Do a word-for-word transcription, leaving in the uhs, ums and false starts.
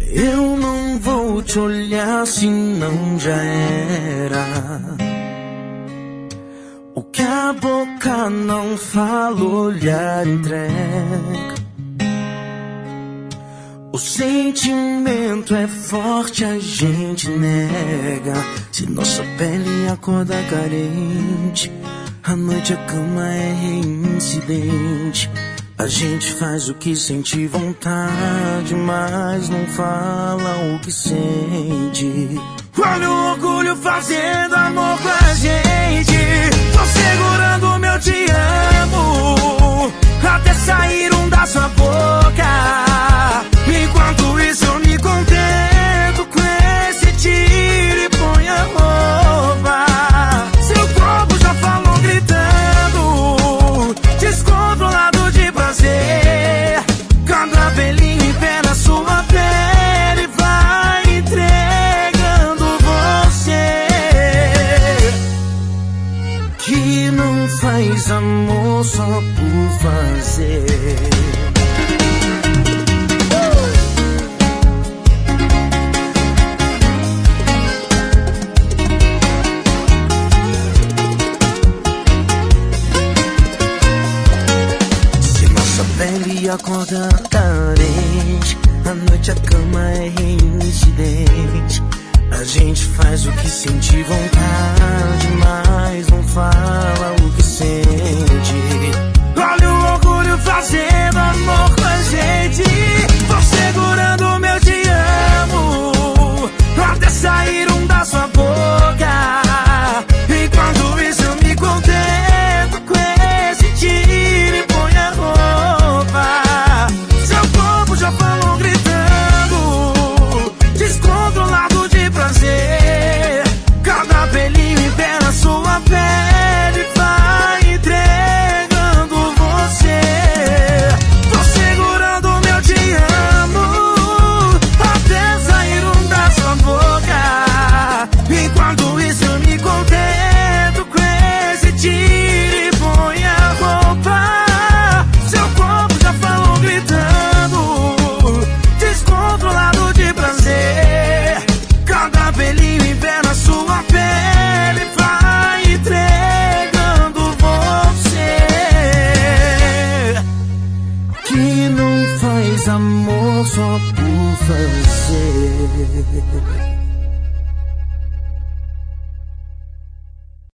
Eu não vou te olhar se não já era. O que a boca não fala, o olhar entrega. O sentimento é forte, a gente nega. Se nossa pele acorda carente, à noite a cama é reincidente. A gente faz o que sente vontade, mas não fala o que sente. Olha o orgulho fazendo amor com a gente. Tô segurando meu te amo até sair um da sua boca. Enquanto isso eu me contento com esse tiro e põe a roupa. Seu corpo já falou gritando, descontrolado de prazer. Cada pelinho em pé na sua pele vai entregando você. Que não faz amor só por fazer. E acorda carente, à noite a cama é reincidente. A gente faz o que sente vontade, mas não fala o que sente. Olha o orgulho faz